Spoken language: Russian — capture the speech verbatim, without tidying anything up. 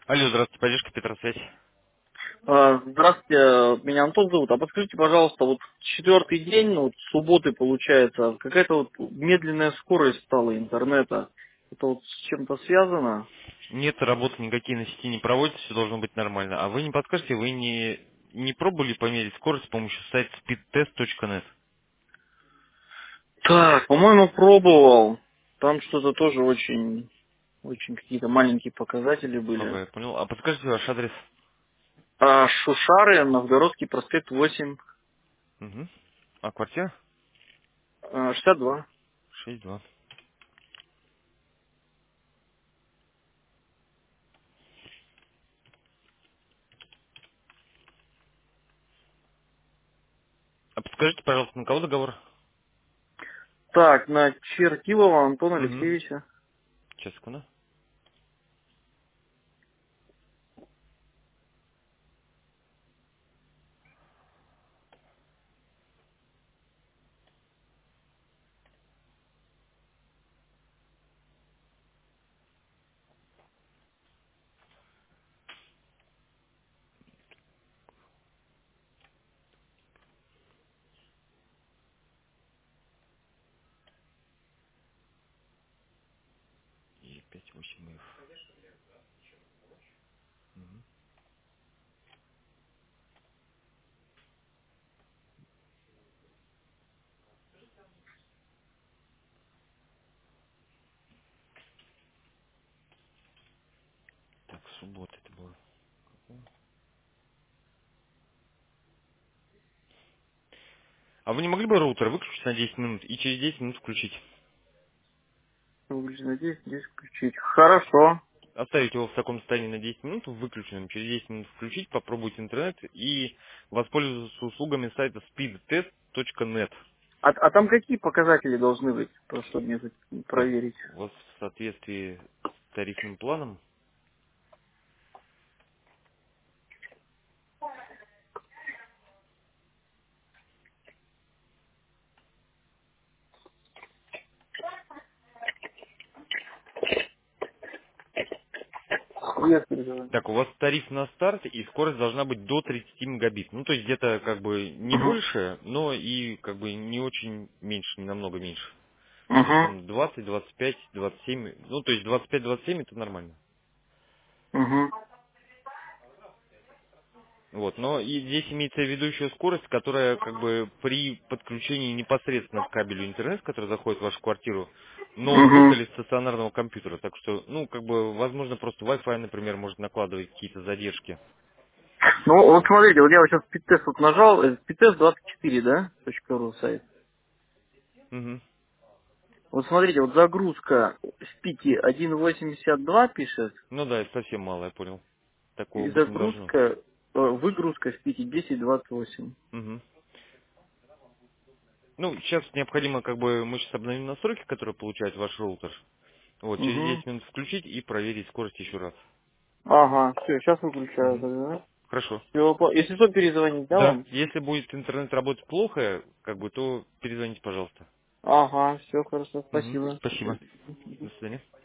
Алло, здравствуйте, поддержка Петросвязь. А, Здравствуйте, меня Антон зовут. А подскажите, пожалуйста, вот четвертый день, ну, вот с субботы получается, какая-то вот медленная скорость стала интернета. Это вот с чем-то связано? Нет, работы никакие на сети не проводятся, все должно быть нормально. А вы не подскажете, вы не, не пробовали померить скорость с помощью сайта speedtest точка нет? Так, по-моему, пробовал. Там что-то тоже очень, очень какие-то маленькие показатели были. Ага, я понял. А подскажите ваш адрес? А Шушары, Новгородский проспект восемь, Угу. А квартира? а, шестьдесят два. шесть два. А подскажите, пожалуйста, на кого договор? Так, на Чертилова Антона Угу. Алексеевича. Сейчас, секунду. И пять восемь эф. Мгм. Так, суббота это было. А вы не могли бы роутер выключить на десять минут и через десять минут включить? Надеюсь, здесь включить. Хорошо. Оставить его в таком состоянии на десять минут, выключенным, через десять минут включить, попробовать интернет и воспользоваться услугами сайта speedtest точка нет. А, а там какие показатели должны быть, просто чтобы мне тут Так, проверить? у вас в соответствии с тарифным планом, Я переживаю. так, у вас тариф на старт и скорость должна быть до тридцати мегабит. Ну, то есть где-то как бы не Угу. больше, но и как бы не очень меньше, не намного меньше. То есть Угу. там двадцать, двадцать пять, двадцать семь, ну, то есть двадцать пять, двадцать семь это нормально. Угу. Вот, но и здесь имеется в виду еще скорость, которая как бы при подключении непосредственно к кабелю интернет, который заходит в вашу квартиру, ноутбука Угу. или стационарного компьютера. Так что, ну, как бы, возможно, просто Wi-Fi, например, может накладывать какие-то задержки. Ну, вот Вот. смотрите, вот я вот сейчас спидтест вот нажал, э, спидтест двадцать четыре, да, .ру сайт. Мгм. Вот смотрите, вот загрузка в пике один восемьдесят два пишет, Ну да, это совсем мало, я понял. Такого и быть не должно. загрузка, э, выгрузка в пике десять двадцать восемь. Мгм. Ну, сейчас необходимо, как бы, мы сейчас обновим настройки, которые получает ваш роутер. Вот, через Угу. десять минут включить и проверить скорость еще раз. Ага, все, сейчас выключаю Мгм. тогда, да? Хорошо. Всё, если что, перезвонить, да, Да. вам? Если будет интернет работать плохо, как бы, то перезвоните, пожалуйста. Ага, все хорошо, Мгм. спасибо. Спасибо. До свидания.